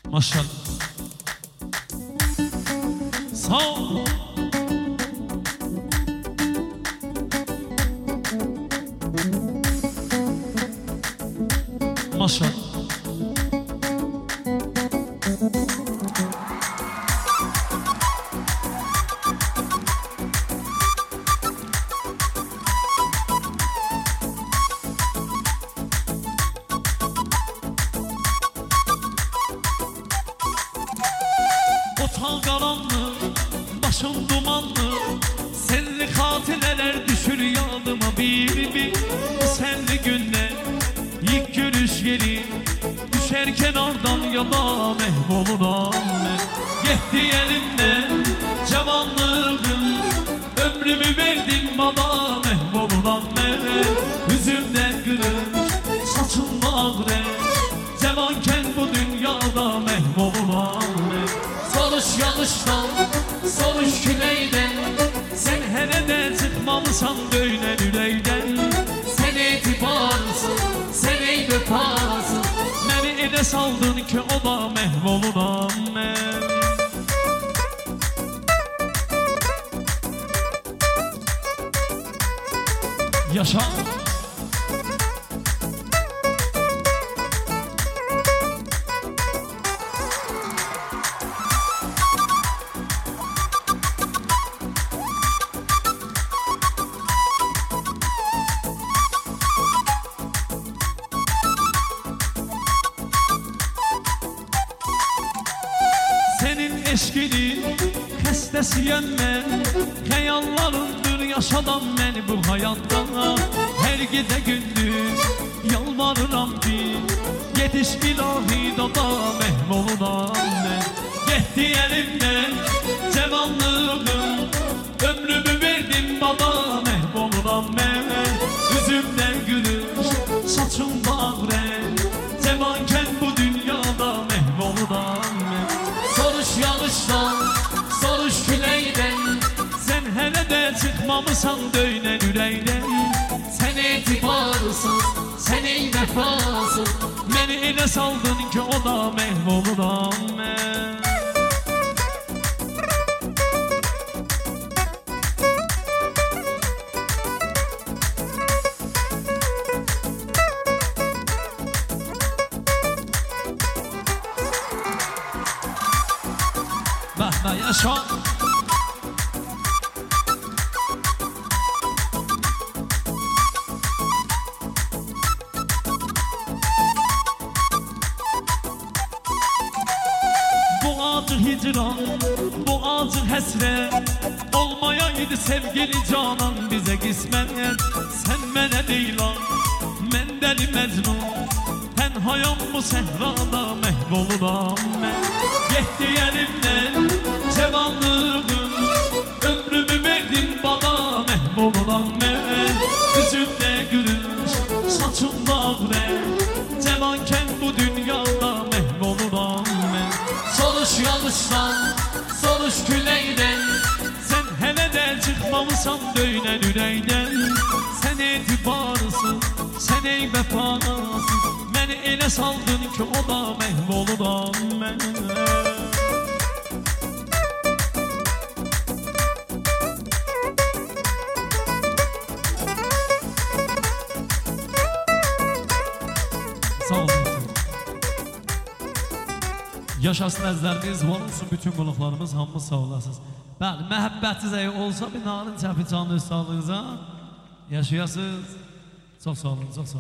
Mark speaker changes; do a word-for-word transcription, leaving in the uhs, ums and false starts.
Speaker 1: Maşallah. Sağ ol. Maşallah. Otağ karanlık, başım dumanlı, senli hatireler düşür yadıma bir bir. Senli günler, ilk görüş yeri, düşerken oradan yola mehvoluram ben. Yetti elimden cavanlığım, ömrümü verdim bana mehvoluram ben. Yüzümden gülüş, saçımda renk, cavanken bu dünyada mehvoluram ben. Soruş yanlıştan, soruş küleyden, sen hele de çıkmalısan böyle yüreğden. Sen etibarsın, sen ey vefasın, beni ele saldın ki o da mehvoluram ben. Yaşa. Senin eşkinin hestesiyem ben, hayallarındır yaşadan beni bu hayatta. Her gece gündüz yalvarıram ki yetiş ilahi dada mehvoluram ben. Yetti elimden cevanlığım, ömrümü verdim bana mehvoluram ben. Yüzümden gülüş, saçımda renk, cevanken bu dünyada mehvoluram ben. Soruş yanlıştan, soruş küleyden, sen hele de çıkmamışsan döynen yüreğden. Sen etibarsın, sen ey vefasın, beni ele saldın ki o da mehvoluram ben. Bahna yaşa. Bu acı hicran, bu acı hasret olmayaydı sevgili canan bize kısmet. Sen mene değil lan, men deli mecnun, tenhayam bu sehrada mehvoluram ben. Yetti elimden cevanlığım, ömrümü verdim bana mehvoluram ben. Yüzümde gülüş, saçımda renk, cevanken bu dünyada mehvoluram ben. Soruş yanlıştan, soruş küleyden, sen hele de çıkmamışsan döynen yüreğden. Sen etibarsın, sen ey vefasın, beni ele saldın ki o da mehvoluram ben. Sağ olun. Yaşasın əzləriniz, var olsun bütün qonaqlarımız, hamımız sağ olasınız. Bəli, məhəbbətiniz əgər olsa bir narin çəpi canlı sağlığınıza yaşayasınız. Çox sağ olun, çox sağ olun.